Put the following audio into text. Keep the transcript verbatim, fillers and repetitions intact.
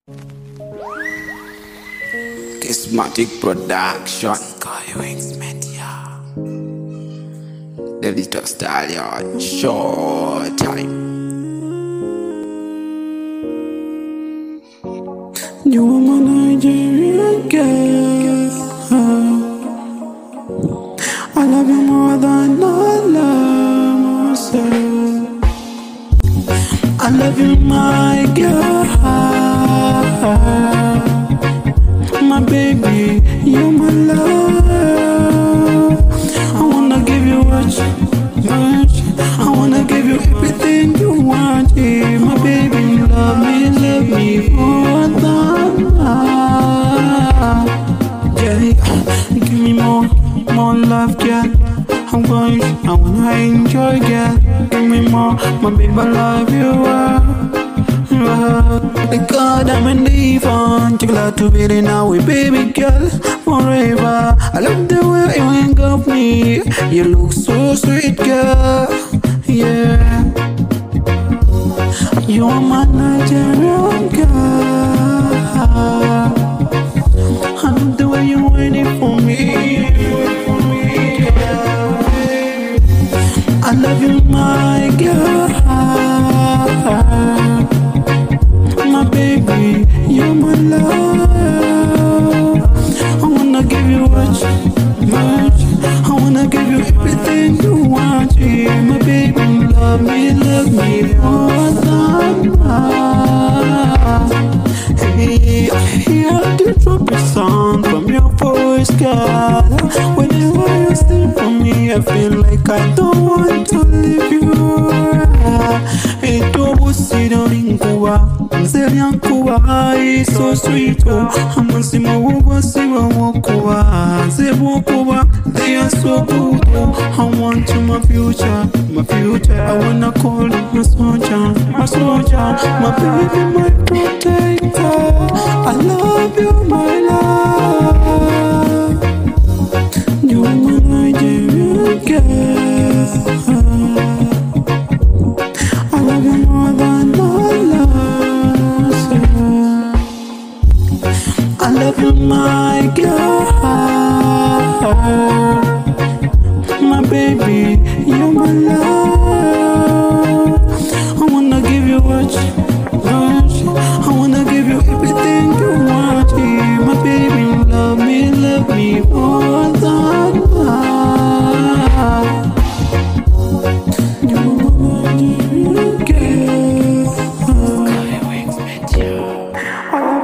Kismatic Production, Skywings Media, The Little Stallion, Showtime. You are my Nigerian girl. I love you more than I love myself. I love you, my girl. My baby, you're my love. I wanna give you what you want. I wanna give you everything you want. Yeah, my baby, love me, love me more than I. Yeah, give me more, more love, girl. I'm going, I wanna enjoy, girl. Give me more, my baby, I love you. Uh. The God I'm in the fun, you're glad to be there now with baby girl forever. I love the way you hang up me. You look so sweet, girl. Yeah, you are my Nigerian girl. I love the way you want it for me. I love you, my girl. My baby, you're my love. I wanna give you what you want. I wanna give you everything you want. Yeah, my baby, love me, love me more than I. Hey, I hear the trumpet sound from your voice, girl. Whenever you sing for me, I feel like I don't want to leave you. It's so sweet, oh. I'm a sima woba, sima wokuwa. Zebukuwa, they are so good, oh. I want you, my future, my future. I wanna call you my soldier, my soldier, my baby, my protector. I love you, my love. You're my Nigerian girl. I love you more than I love. I love you, my girl. My baby, you're my love. I wanna give you what you want. I wanna give you everything you want. Yeah, my baby, love me, love me more than I. You're my Nigerian girl. Skywings Media.